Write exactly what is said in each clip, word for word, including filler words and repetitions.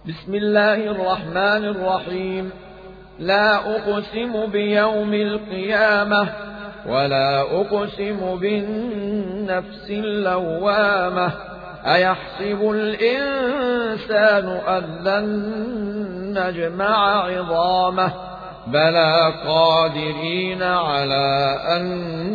بسم الله الرحمن الرحيم. لا أقسم بيوم القيامة ولا أقسم بالنفس اللوامة. أيحسب الإنسان أن لن نجمع عظامه بلى قادرين على أن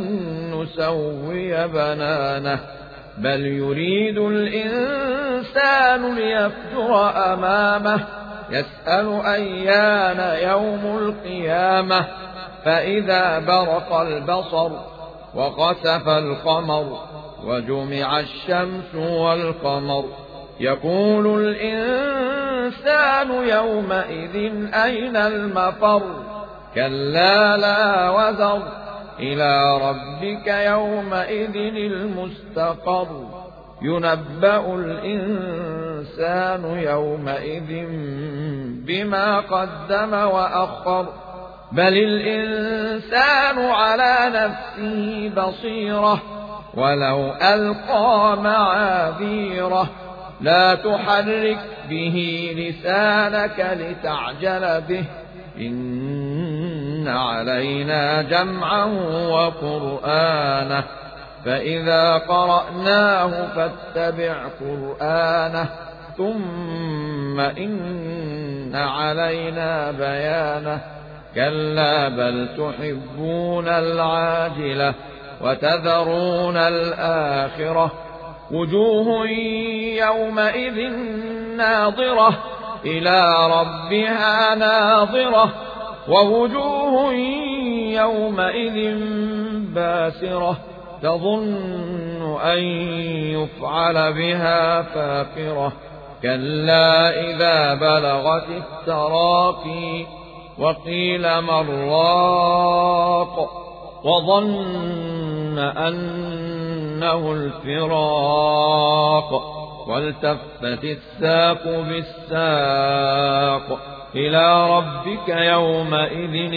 نسوي بنانه بل يريد الإنسان ليفجر أمامه يسأل أيان يوم القيامة فإذا برق البصر وخسف القمر وجمع الشمس والقمر يقول الإنسان يومئذ أين المفر كلا لا وزر إلى ربك يومئذ المستقر ينبأ الإنسان يومئذ بما قدم وأخر بل الإنسان على نفسه بصيرة ولو ألقى معاذيره لا تحرك به لسانك لتعجل به إن علينا جمعه وقرآنه فإذا قرأناه فاتبع قرآنه ثم إن علينا بيانه كلا بل تحبون العاجلة وتذرون الآخرة وجوه يومئذ ناظرة إلى ربها ناظرة ووجوه يومئذ باسرة تظن أن يفعل بها فاقرة كلا إذا بلغت التراقي وقيل من راق وظن أنه الفراق والتفت الساق بالساق إلى ربك يومئذ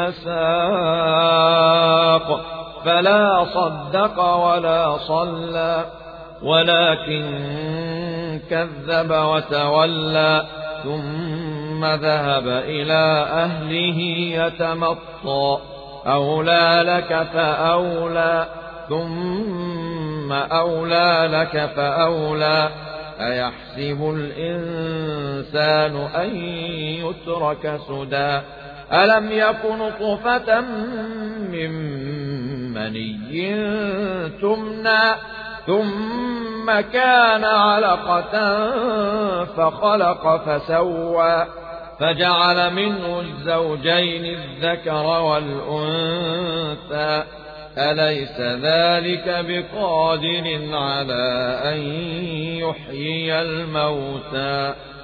المساق فلا صدق ولا صلى ولكن كذب وتولى ثم ذهب إلى أهله يتمطى أولى لك فأولى ثم أولى لك فأولى أيحسب الإنسان أن يترك سدى ألم يكن طفة من مني تمنى ثم كان علقة فخلق فسوى فجعل منه الزوجين الذكر والأنثى أليس ذلك بقادر على أن يحيي الموتى